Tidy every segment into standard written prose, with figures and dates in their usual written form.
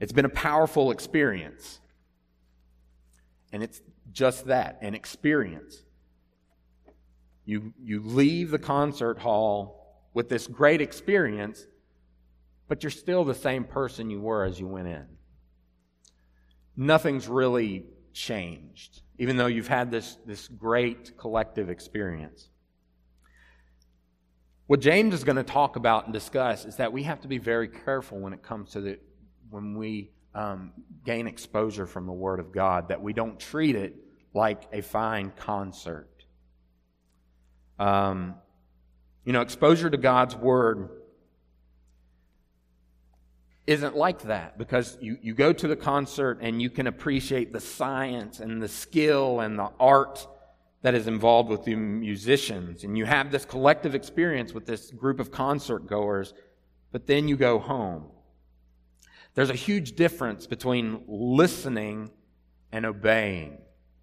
It's been a powerful experience. And it's just that, an experience. You leave the concert hall with this great experience, but you're still the same person you were as you went in. Nothing's really changed, even though you've had this great collective experience. What James is going to talk about and discuss is that we have to be very careful when it comes to when we gain exposure from the Word of God, that we don't treat it like a fine concert. Exposure to God's Word isn't like that, because you go to the concert and you can appreciate the science and the skill and the art that is involved with the musicians, and you have this collective experience with this group of concert goers, but then you go home. There's a huge difference between listening and obeying.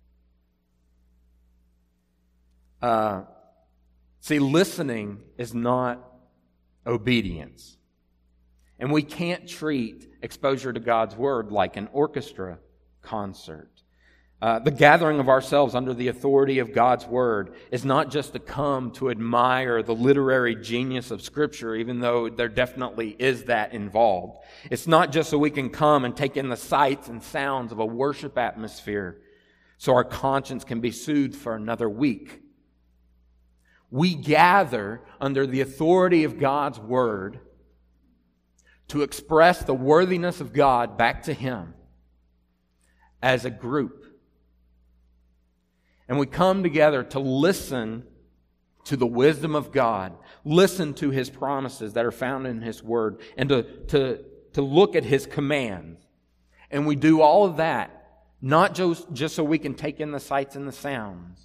Listening is not obedience. And we can't treat exposure to God's Word like an orchestra concert. The gathering of ourselves under the authority of God's Word is not just to come to admire the literary genius of Scripture, even though there definitely is that involved. It's not just so we can come and take in the sights and sounds of a worship atmosphere so our conscience can be soothed for another week. We gather under the authority of God's Word to express the worthiness of God back to Him as a group. And we come together to listen to the wisdom of God, listen to His promises that are found in His Word, and to look at His commands. And we do all of that, not just so we can take in the sights and the sounds,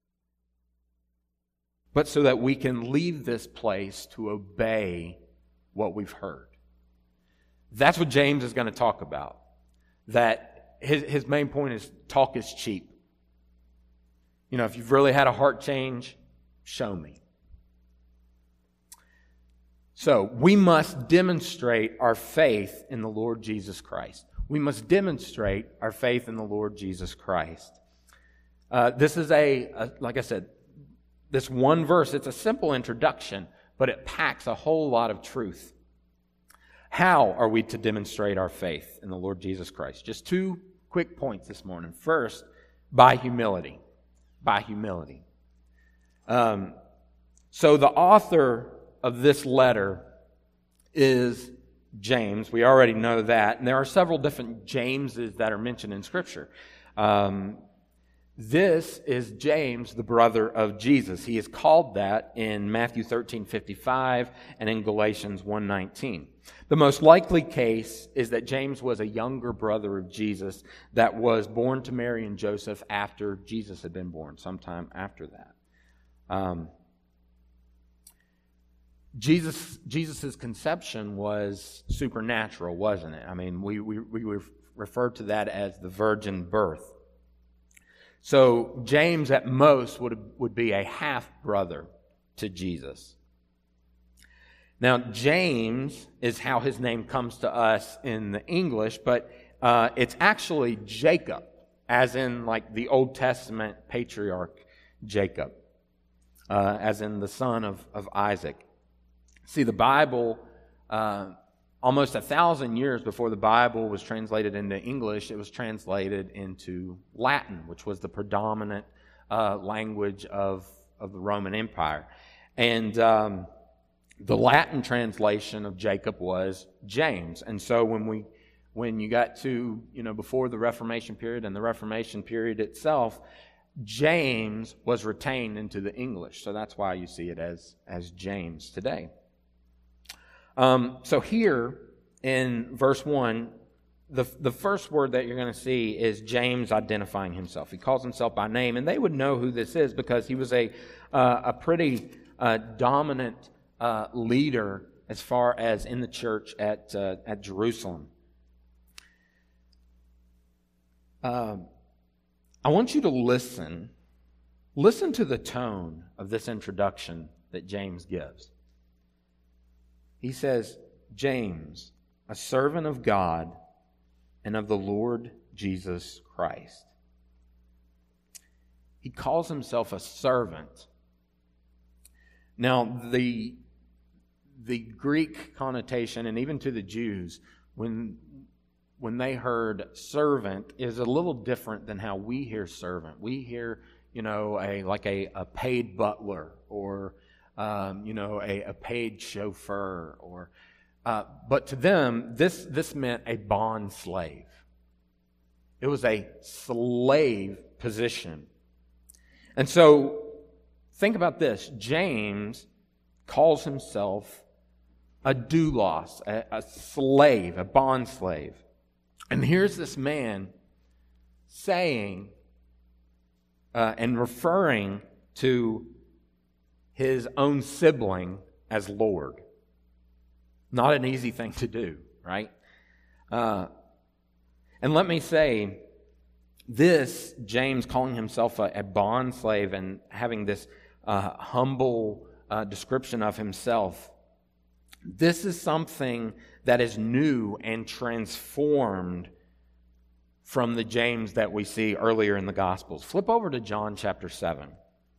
but so that we can leave this place to obey what we've heard. That's what James is going to talk about. That his main point is talk is cheap. If you've really had a heart change, show me. So, we must demonstrate our faith in the Lord Jesus Christ. We must demonstrate our faith in the Lord Jesus Christ. This is like I said, this one verse, it's a simple introduction, but it packs a whole lot of truth. How are we to demonstrate our faith in the Lord Jesus Christ? Just two quick points this morning. First, by humility. By humility. So the author of this letter is James. We already know that. And there are several different Jameses that are mentioned in Scripture. This is James, the brother of Jesus. He is called that in Matthew 13:55 and in Galatians 1:19. The most likely case is that James was a younger brother of Jesus that was born to Mary and Joseph after Jesus had been born, sometime after that. Jesus' conception was supernatural, wasn't it? I mean, we refer to that as the virgin birth. So James at most would be a half-brother to Jesus. Now, James is how his name comes to us in the English, but it's actually Jacob, as in like the Old Testament patriarch Jacob, as in the son of Isaac. See, the Bible, almost 1,000 years before the Bible was translated into English, it was translated into Latin, which was the predominant language of the Roman Empire. And the Latin translation of Jacob was James. And so when you got to, before the Reformation period and the Reformation period itself, James was retained into the English. So that's why you see it as James today. So here in verse 1, the first word that you're going to see is James identifying himself. He calls himself by name, and they would know who this is because he was a pretty dominant leader as far as in the church at Jerusalem. I want you to listen to the tone of this introduction that James gives. He says, James, a servant of God and of the Lord Jesus Christ. He calls himself a servant. Now, the Greek connotation, and even to the Jews, when they heard servant, is a little different than how we hear servant. We hear, a paid butler, or a paid chauffeur, but to them, this meant a bond slave. It was a slave position. And so, think about this. James calls himself a doulos, a slave, a bond slave. And here's this man saying and referring to his own sibling as Lord. Not an easy thing to do, right? And let me say, this, James calling himself a bond slave and having this humble description of himself, this is something that is new and transformed from the James that we see earlier in the Gospels. Flip over to John chapter 7.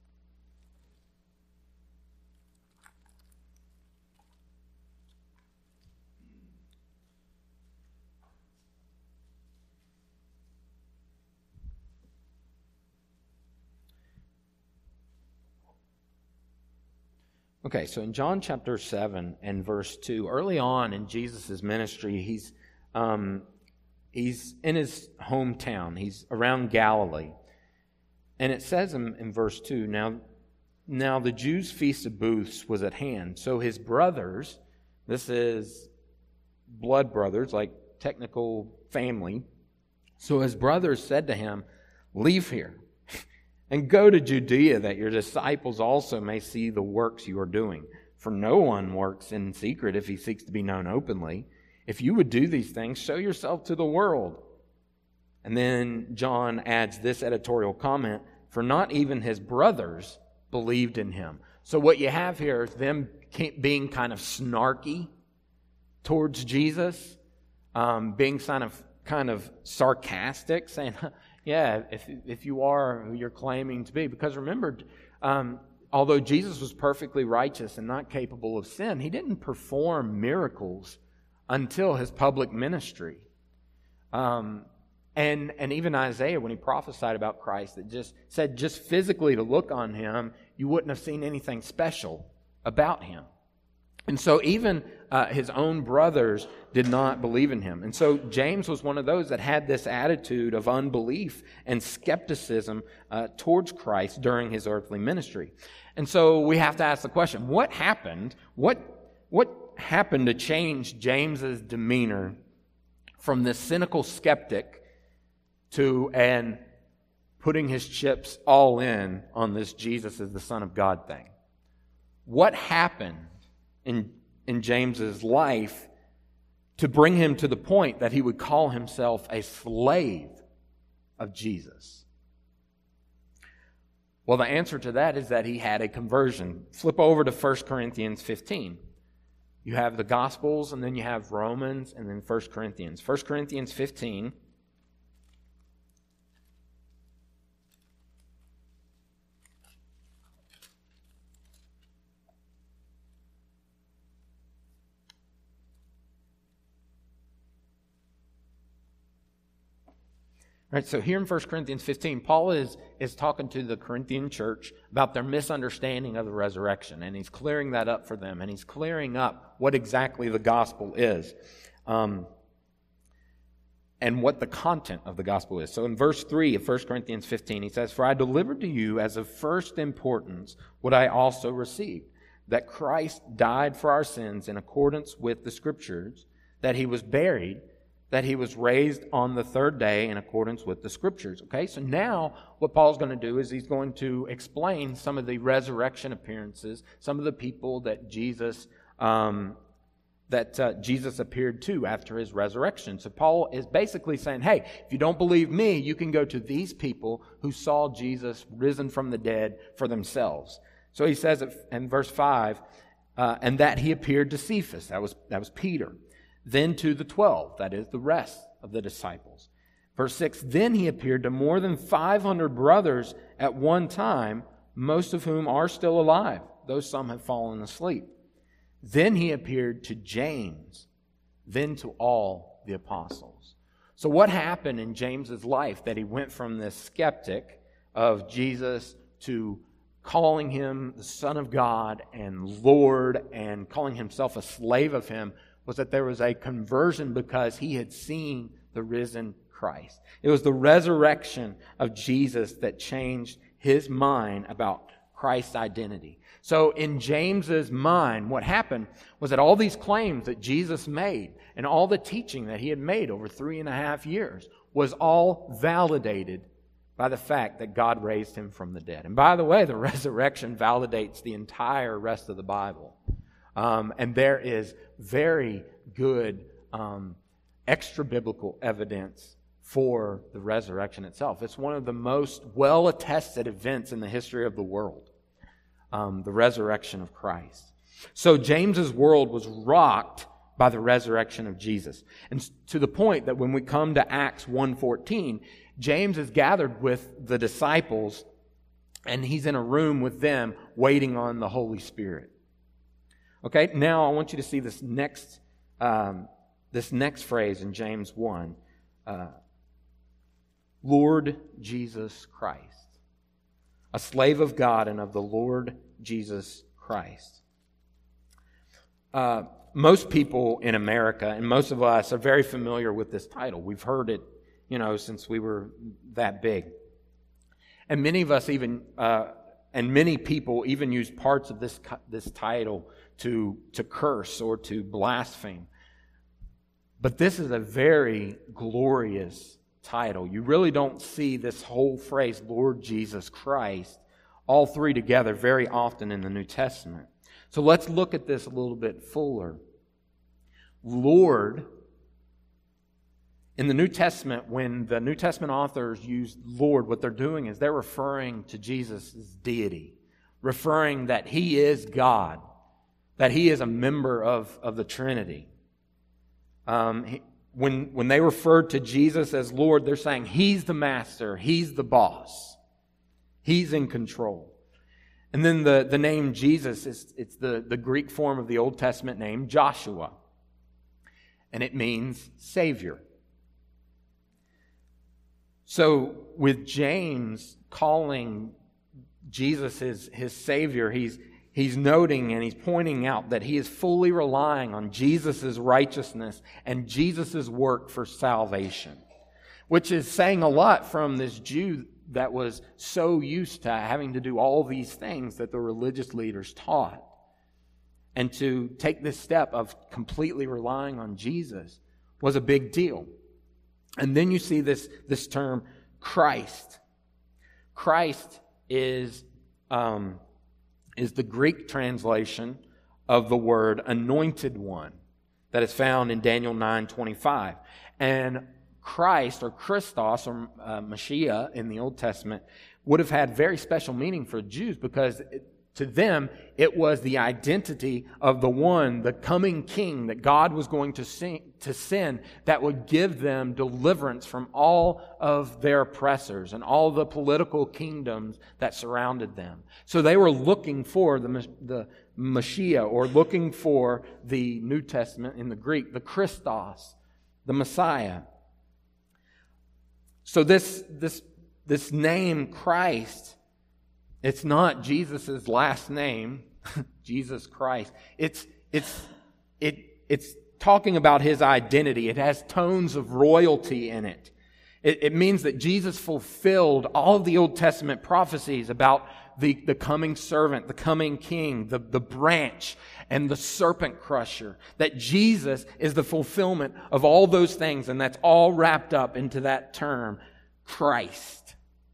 Okay, so in John chapter 7 and verse 2, early on in Jesus' ministry, he's in his hometown. He's around Galilee. And it says in verse 2, Now the Jews' feast of booths was at hand. So his brothers, this is blood brothers, like technical family. So his brothers said to him, Leave here and go to Judea, that your disciples also may see the works you are doing. For no one works in secret if he seeks to be known openly. If you would do these things, show yourself to the world. And then John adds this editorial comment, for not even his brothers believed in him. So what you have here is them being kind of snarky towards Jesus, being kind of sarcastic, saying, yeah, if you are who you're claiming to be. Because remember, although Jesus was perfectly righteous and not capable of sin, he didn't perform miracles until his public ministry. And even Isaiah, when he prophesied about Christ, it just said just physically to look on him, you wouldn't have seen anything special about him. And so even his own brothers did not believe in him. And so James was one of those that had this attitude of unbelief and skepticism towards Christ during his earthly ministry. And so we have to ask the question, what happened? What happened to change James's demeanor from this cynical skeptic to an putting his chips all in on this Jesus is the Son of God thing? What happened in James's life to bring him to the point that he would call himself a slave of Jesus? Well, the answer to that is that he had a conversion. Flip over to 1 Corinthians 15. You have the Gospels, and then you have Romans, and then 1 Corinthians. 1 Corinthians 15. Right, so here in 1 Corinthians 15, Paul is talking to the Corinthian church about their misunderstanding of the resurrection, and he's clearing that up for them, and he's clearing up what exactly the gospel is, and what the content of the gospel is. So in verse 3 of 1 Corinthians 15, he says, For I delivered to you as of first importance what I also received, that Christ died for our sins in accordance with the Scriptures, that he was buried, that he was raised on the third day in accordance with the Scriptures. Okay, so now what Paul's going to do is he's going to explain some of the resurrection appearances, some of the people that Jesus appeared to after his resurrection. So Paul is basically saying, hey, if you don't believe me, you can go to these people who saw Jesus risen from the dead for themselves. So he says in verse 5, and that he appeared to Cephas, that was Peter, then to the 12, that is the rest of the disciples. Verse 6, then he appeared to more than 500 brothers at one time, most of whom are still alive, though some have fallen asleep. Then he appeared to James, then to all the apostles. So what happened in James's life that he went from this skeptic of Jesus to calling him the Son of God and Lord and calling himself a slave of him was that there was a conversion because he had seen the risen Christ. It was the resurrection of Jesus that changed his mind about Christ's identity. So in James's mind, what happened was that all these claims that Jesus made and all the teaching that he had made over 3.5 years was all validated by the fact that God raised him from the dead. And by the way, the resurrection validates the entire rest of the Bible. And there is very good extra-biblical evidence for the resurrection itself. It's one of the most well-attested events in the history of the world, the resurrection of Christ. So James's world was rocked by the resurrection of Jesus. And to the point that when we come to Acts 1:14, James is gathered with the disciples and he's in a room with them waiting on the Holy Spirit. Okay, now I want you to see this next phrase in James 1. Lord Jesus Christ. A slave of God and of the Lord Jesus Christ. Most people in America, and most of us, are very familiar with this title. We've heard it, since we were that big. And many of us even, and many people even use parts of this title to curse or to blaspheme. But this is a very glorious title. You really don't see this whole phrase, Lord Jesus Christ, all three together very often in the New Testament. So let's look at this a little bit fuller. Lord, in the New Testament, when the New Testament authors use Lord, what they're doing is they're referring to Jesus' deity, referring that He is God, that He is a member of the Trinity. When they refer to Jesus as Lord, they're saying He's the master, He's the boss, He's in control. And then the name Jesus, it's the Greek form of the Old Testament name Joshua. And it means Savior. So with James calling Jesus his Savior, he's noting and he's pointing out that he is fully relying on Jesus' righteousness and Jesus' work for salvation, which is saying a lot from this Jew that was so used to having to do all these things that the religious leaders taught. And to take this step of completely relying on Jesus was a big deal. And then you see this term, Christ. Christ is the Greek translation of the word anointed one that is found in Daniel 9:25. And Christ, or Christos, or Mashiach in the Old Testament, would have had very special meaning for Jews because to them it was the identity of the one, the coming king that God was going to send that would give them deliverance from all of their oppressors and all the political kingdoms that surrounded them. So they were looking for the Mashiach, or looking for the New Testament in the Greek, the Christos, the Messiah. So this name Christ, it's not Jesus' last name, Jesus Christ. It's talking about His identity. It has tones of royalty in it. It means that Jesus fulfilled all of the Old Testament prophecies about the coming servant, the coming king, the branch, and the serpent crusher. That Jesus is the fulfillment of all those things, and that's all wrapped up into that term, Christ.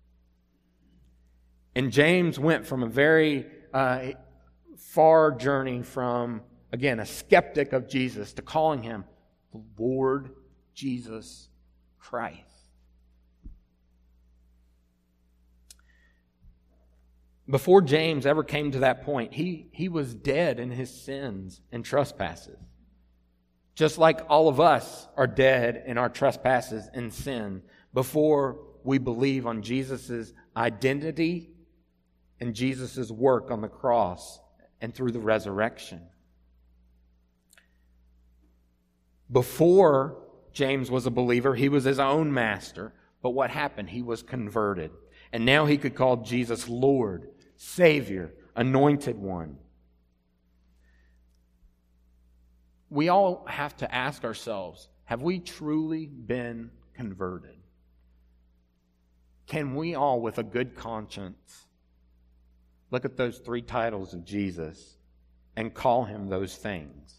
And James went from a very far journey from, again, a skeptic of Jesus to calling Him the Lord Jesus Christ. Before James ever came to that point, he was dead in his sins and trespasses. Just like all of us are dead in our trespasses and sin before we believe on Jesus' identity and Jesus' work on the cross and through the resurrection. Before James was a believer, he was his own master. But what happened? He was converted. And now he could call Jesus Lord, Savior, Anointed One. We all have to ask ourselves, have we truly been converted? Can we all, with a good conscience, look at those 3 titles of Jesus and call him those things?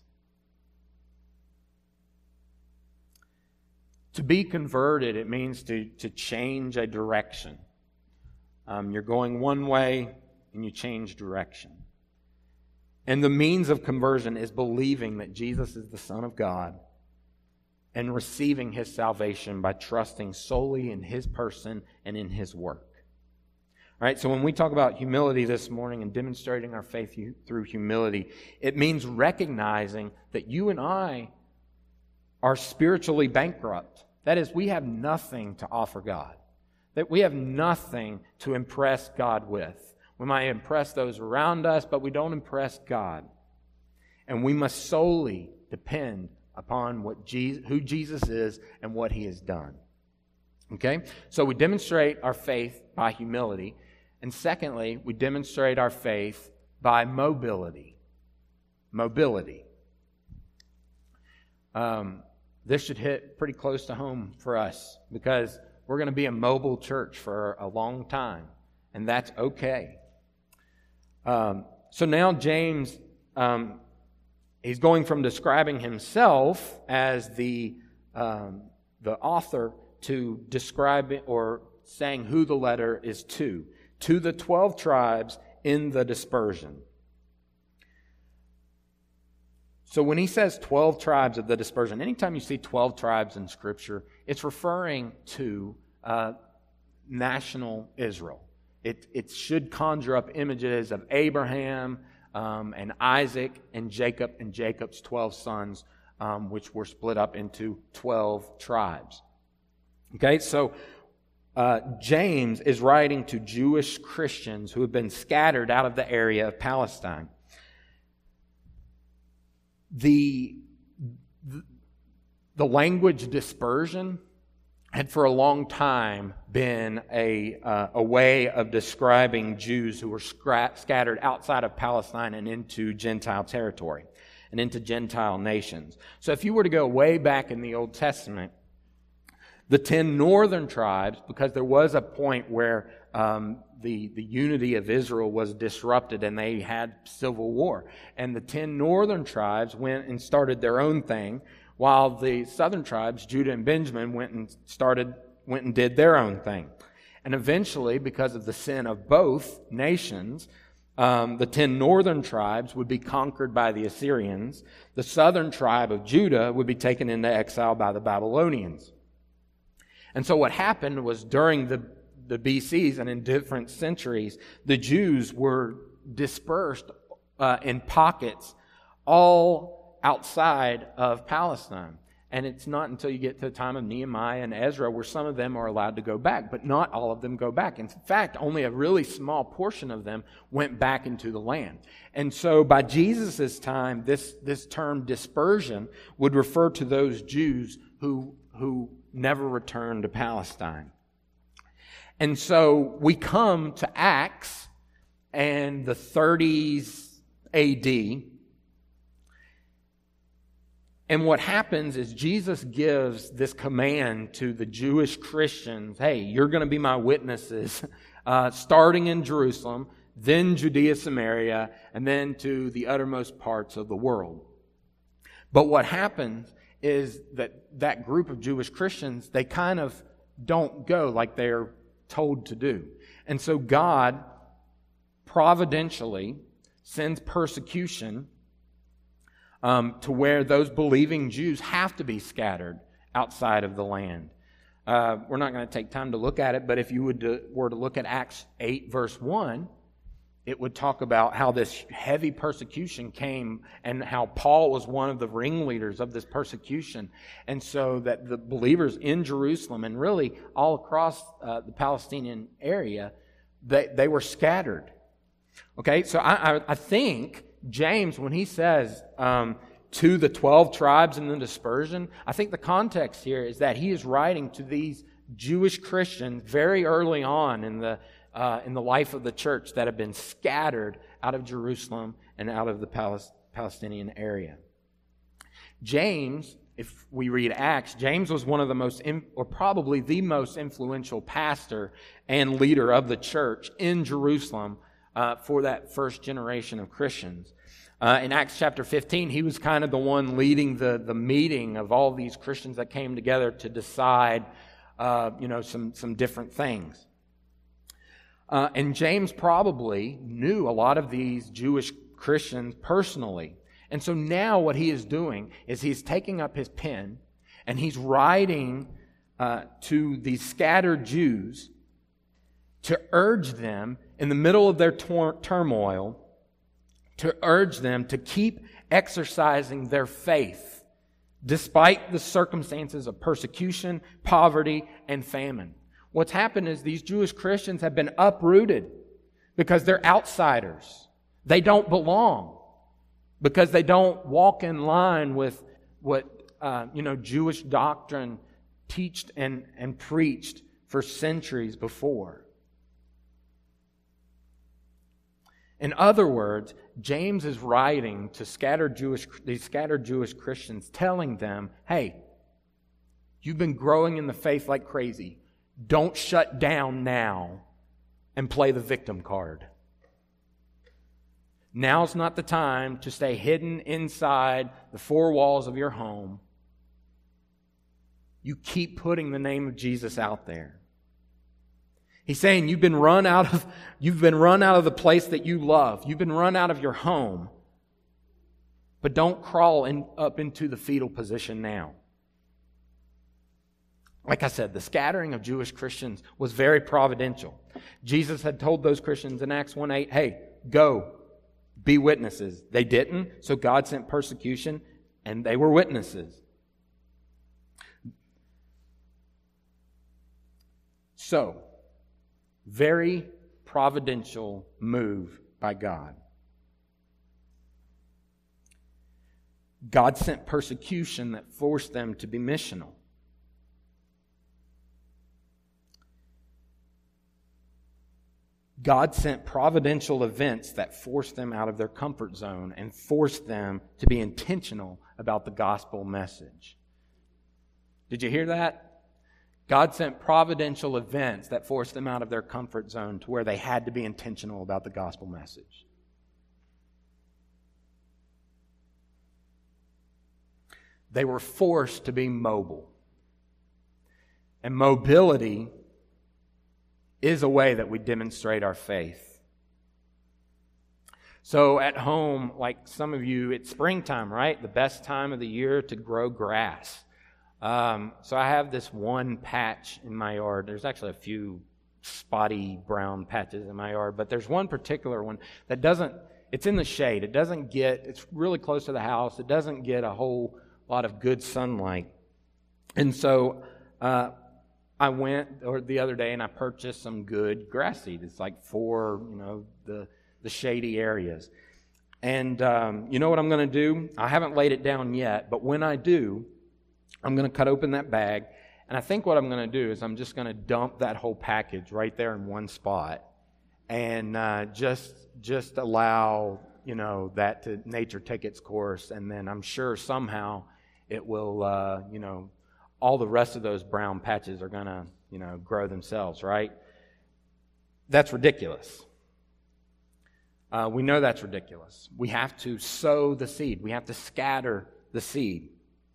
To be converted, it means to change a direction. You're going one way and you change direction. And the means of conversion is believing that Jesus is the Son of God and receiving His salvation by trusting solely in His person and in His work. All right, so when we talk about humility this morning and demonstrating our faith through humility, it means recognizing that you and I are spiritually bankrupt. That is, we have nothing to offer God. That we have nothing to impress God with. We might impress those around us, but we don't impress God. And we must solely depend upon who Jesus is and what He has done. Okay? So we demonstrate our faith by humility. And secondly, we demonstrate our faith by mobility. Mobility. This should hit pretty close to home for us because we're going to be a mobile church for a long time. And that's okay. So now James, he's going from describing himself as the author to describing or saying who the letter is to the 12 tribes in the dispersion. So when he says 12 tribes of the dispersion, anytime you see 12 tribes in Scripture, it's referring to national Israel. It should conjure up images of Abraham and Isaac and Jacob's 12 sons, which were split up into 12 tribes. Okay, so James is writing to Jewish Christians who have been scattered out of the area of Palestine. The language dispersion had for a long time been a way of describing Jews who were scattered outside of Palestine and into Gentile territory and into Gentile nations. So if you were to go way back in the Old Testament, the 10 northern tribes, because there was a point where the unity of Israel was disrupted and they had civil war. And the 10 northern tribes went and started their own thing, while the southern tribes, Judah and Benjamin, went and did their own thing. And eventually, because of the sin of both nations, the 10 northern tribes would be conquered by the Assyrians. The southern tribe of Judah would be taken into exile by the Babylonians. And so what happened was during the BCs and in different centuries, the Jews were dispersed in pockets all outside of Palestine. And it's not until you get to the time of Nehemiah and Ezra where some of them are allowed to go back, but not all of them go back. In fact, only a really small portion of them went back into the land. And so by Jesus' time, this term dispersion would refer to those Jews who never returned to Palestine. And so we come to Acts and the 30s AD. And what happens is Jesus gives this command to the Jewish Christians, hey, you're going to be my witnesses, starting in Jerusalem, then Judea, Samaria, and then to the uttermost parts of the world. But what happens is that group of Jewish Christians, they kind of don't go like they're told to do. And so God providentially sends persecution to where those believing Jews have to be scattered outside of the land. We're not going to take time to look at it, but if you were to look at Acts 8, verse 1, it would talk about how this heavy persecution came and how Paul was one of the ringleaders of this persecution. And so that the believers in Jerusalem and really all across the Palestinian area, they were scattered. Okay, so I think James, when he says to the 12 tribes in the dispersion, I think the context here is that he is writing to these Jewish Christians very early on in the life of the church that have been scattered out of Jerusalem and out of the Palestinian area. James, if we read Acts, James was one of the most, or probably the most influential pastor and leader of the church in Jerusalem for that first generation of Christians. In Acts chapter 15, he was kind of the one leading the meeting of all these Christians that came together to decide, some different things. And James probably knew a lot of these Jewish Christians personally. And so now what he is doing is he's taking up his pen and he's writing to these scattered Jews to urge them in the middle of their turmoil, to urge them to keep exercising their faith despite the circumstances of persecution, poverty, and famine. What's happened is these Jewish Christians have been uprooted because they're outsiders. They don't belong because they don't walk in line with what Jewish doctrine taught and preached for centuries before. In other words, James is writing to these scattered Jewish Christians, telling them, hey, you've been growing in the faith like crazy. Don't shut down now and play the victim card. Now's not the time to stay hidden inside the four walls of your home. You keep putting the name of Jesus out there. He's saying you've been run out of the place that you love. You've been run out of your home. But don't crawl up into the fetal position now. Like I said, the scattering of Jewish Christians was very providential. Jesus had told those Christians in Acts 1:8, hey, go, be witnesses. They didn't, so God sent persecution, and they were witnesses. So, very providential move by God. God sent persecution that forced them to be missional. God sent providential events that forced them out of their comfort zone and forced them to be intentional about the gospel message. Did you hear that? God sent providential events that forced them out of their comfort zone to where they had to be intentional about the gospel message. They were forced to be mobile. And mobility is a way that we demonstrate our faith. So at home, like some of you, it's springtime, right? The best time of the year to grow grass. So I have this one patch in my yard. There's actually a few spotty brown patches in my yard, but there's one particular one that it's in the shade. It's really close to the house. It doesn't get a whole lot of good sunlight. And so I went the other day and I purchased some good grass seed. It's like for, the shady areas. And you know what I'm going to do? I haven't laid it down yet, but when I do, I'm going to cut open that bag. And I think what I'm going to do is I'm just going to dump that whole package right there in one spot and just allow, that to nature take its course. And then I'm sure somehow it will, all the rest of those brown patches are going to, grow themselves, right? That's ridiculous. We know that's ridiculous. We have to sow the seed. We have to scatter the seed.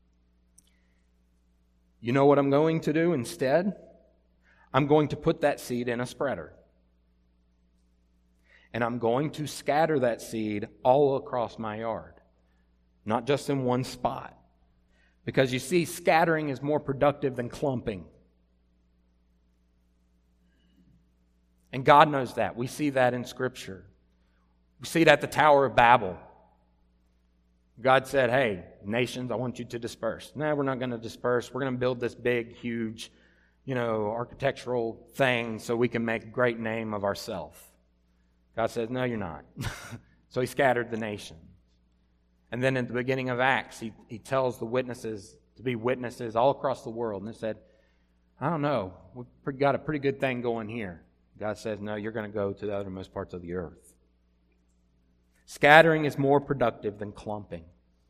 You know what I'm going to do instead? I'm going to put that seed in a spreader. And I'm going to scatter that seed all across my yard, not just in one spot. Because you see, scattering is more productive than clumping. And God knows that. We see that in Scripture. We see it at the Tower of Babel. God said, hey, nations, I want you to disperse. No, we're not going to disperse. We're going to build this big, huge, architectural thing so we can make a great name of ourselves. God says, no, you're not. So he scattered the nations. And then at the beginning of Acts, he tells the witnesses to be witnesses all across the world. And they said, I don't know, we've got a pretty good thing going here. God says, no, you're going to go to the uttermost parts of the earth. Scattering is more productive than clumping.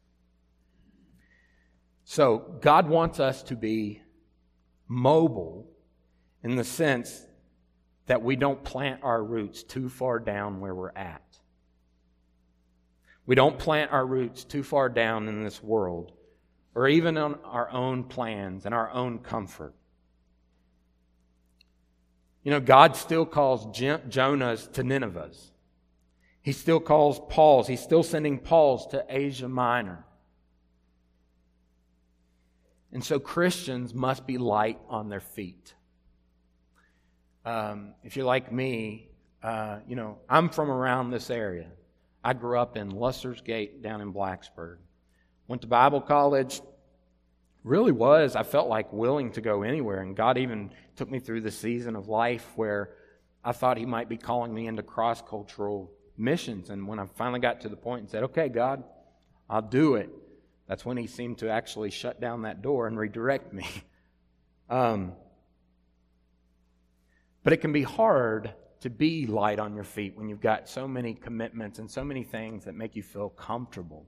So God wants us to be mobile in the sense that we don't plant our roots too far down where we're at. We don't plant our roots too far down in this world, or even on our own plans and our own comfort. God still calls Jonahs to Ninevehs. He still calls Paul's. He's still sending Paul's to Asia Minor. And so Christians must be light on their feet. If you're like me, I'm from around this area. I grew up in Lusser's Gate down in Blacksburg. Went to Bible college. I felt like willing to go anywhere. And God even took me through the season of life where I thought He might be calling me into cross-cultural missions. And when I finally got to the point and said, okay, God, I'll do it, that's when He seemed to actually shut down that door and redirect me. But it can be hard to be light on your feet when you've got so many commitments and so many things that make you feel comfortable.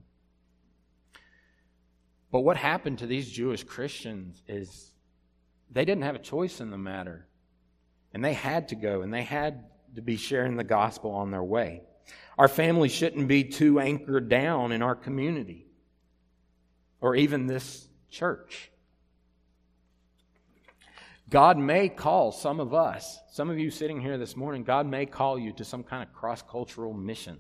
But what happened to these Jewish Christians is they didn't have a choice in the matter. And they had to go, and they had to be sharing the gospel on their way. Our family shouldn't be too anchored down in our community or even this church. God may call some of us, some of you sitting here this morning, God may call you to some kind of cross-cultural mission.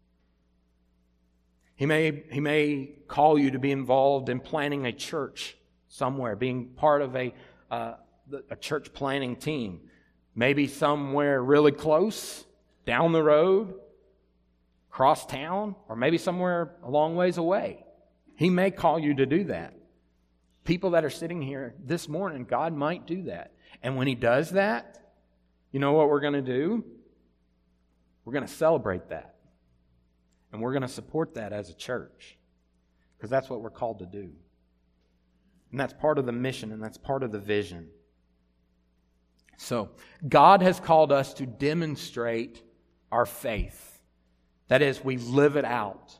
He may call you to be involved in planning a church somewhere, being part of a church planning team. Maybe somewhere really close, down the road, across town, or maybe somewhere a long ways away. He may call you to do that. People that are sitting here this morning, God might do that. And when He does that, you know what we're going to do? We're going to celebrate that. And we're going to support that as a church. Because that's what we're called to do. And that's part of the mission, and that's part of the vision. So, God has called us to demonstrate our faith. That is, we live it out.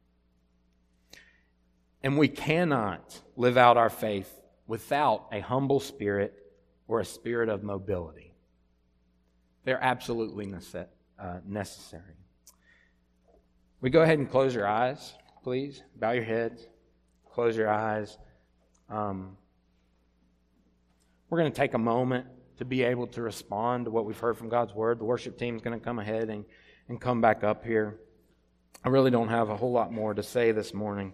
And we cannot live out our faith without a humble spirit or a spirit of mobility. They're absolutely necessary. We go ahead and close your eyes, please. Bow your heads. Close your eyes. We're going to take a moment to be able to respond to what we've heard from God's Word. The worship team is going to come ahead and come back up here. I really don't have a whole lot more to say this morning.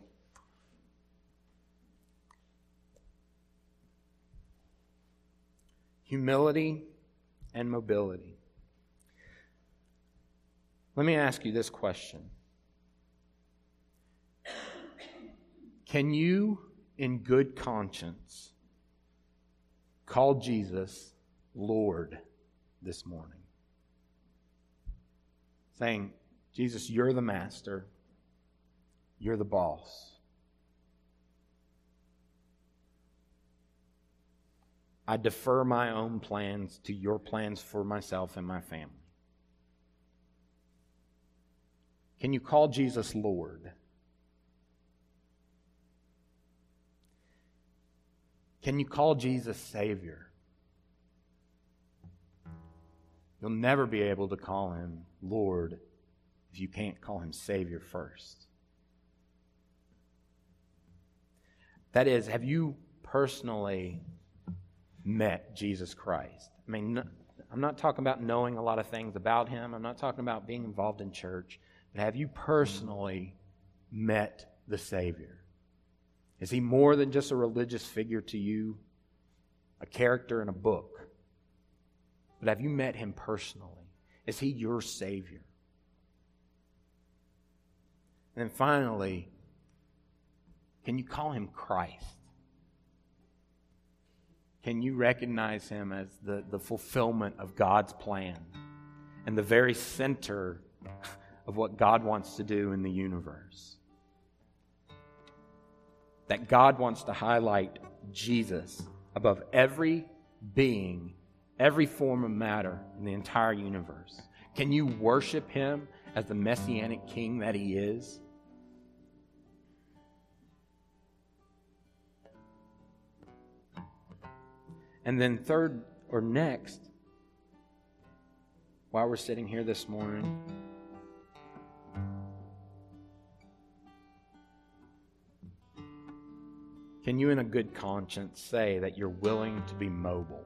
Humility and mobility. Let me ask you this question. Can you, in good conscience, call Jesus Lord this morning? Saying, Jesus, you're the master. You're the boss. I defer my own plans to your plans for myself and my family. Can you call Jesus Lord? Can you call Jesus Savior? You'll never be able to call Him Lord if you can't call Him Savior first. That is, have you personally met Jesus Christ? I mean, I'm not talking about knowing a lot of things about Him. I'm not talking about being involved in church. But have you personally met the Savior? Is He more than just a religious figure to you, a character in a book? But have you met Him personally? Is He your Savior? And then finally, can you call him Christ? Can you recognize him as the fulfillment of God's plan and the very center of what God wants to do in the universe? That God wants to highlight Jesus above every being, every form of matter in the entire universe. Can you worship him as the Messianic King that he is? And then third or next, while we're sitting here this morning, can you in a good conscience say that you're willing to be mobile?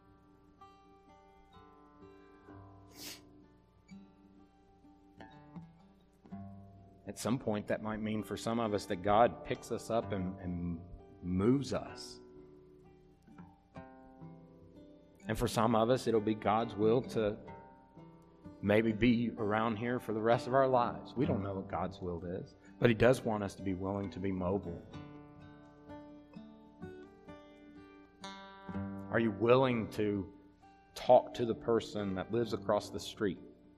At some point, that might mean for some of us that God picks us up and moves us. And for some of us, it'll be God's will to maybe be around here for the rest of our lives. We don't know what God's will is, but he does want us to be willing to be mobile. Are you willing to talk to the person that lives across the street?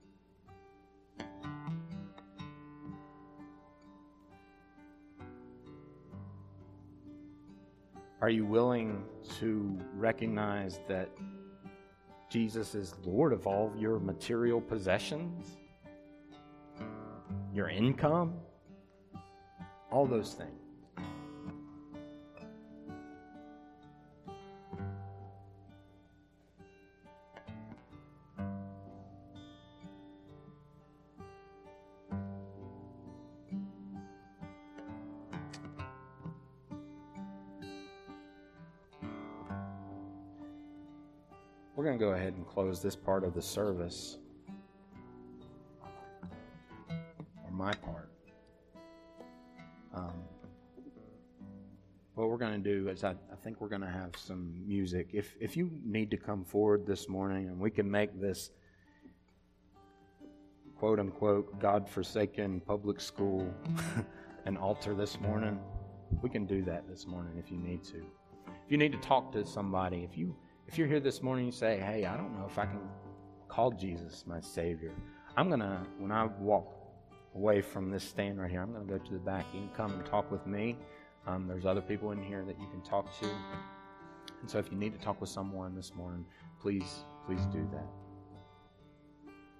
Are you willing to recognize that Jesus is Lord of all your material possessions, your income, all those things? We're going to go ahead and close this part of the service, or my part. What we're going to do is I think we're going to have some music. If you need to come forward this morning and we can make this quote-unquote God-forsaken public school an altar this morning, we can do that this morning if you need to. If you need to talk to somebody, if you're here this morning and you say, hey, I don't know if I can call Jesus my Savior, when I walk away from this stand right here, I'm going to go to the back. You can come and talk with me. There's other people in here that you can talk to. And so if you need to talk with someone this morning, please do that.